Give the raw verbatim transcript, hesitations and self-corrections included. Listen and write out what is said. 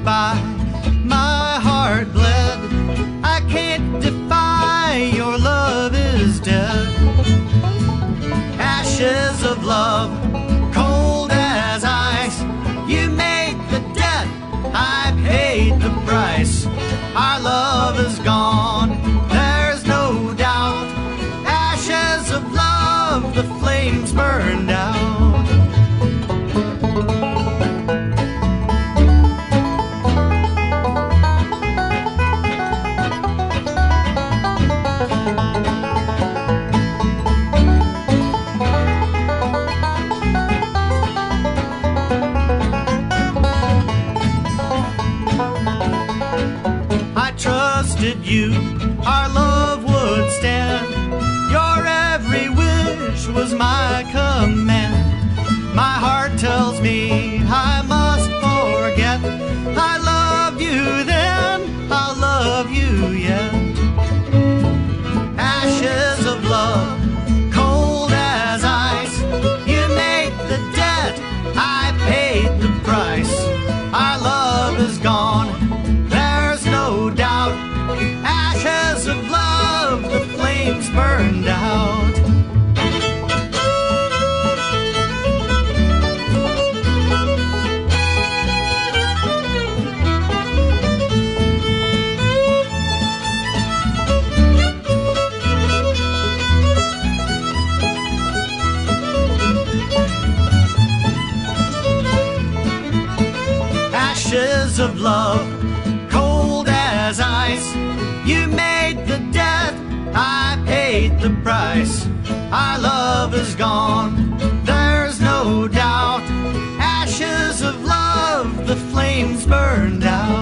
goodbye. My heart bled. I can't defy, your love is dead. Ashes of love, cold as ice. You made the debt, I paid the price. Our love is gone, there's no doubt. Ashes of love, the flames burned out. I trusted you, our love would stand. Your every wish was my command. My heart tells me I must forget. I loved you then, I'll love you yet. Ashes of love, cold as ice. You made the debt, I paid the price. Our love is gone, there's no doubt. Ashes of love, the flames burned out. Ashes of love, cold as ice. You made the debt, I paid the price. Our love is gone, there's no doubt. Ashes of love, the flames burned out.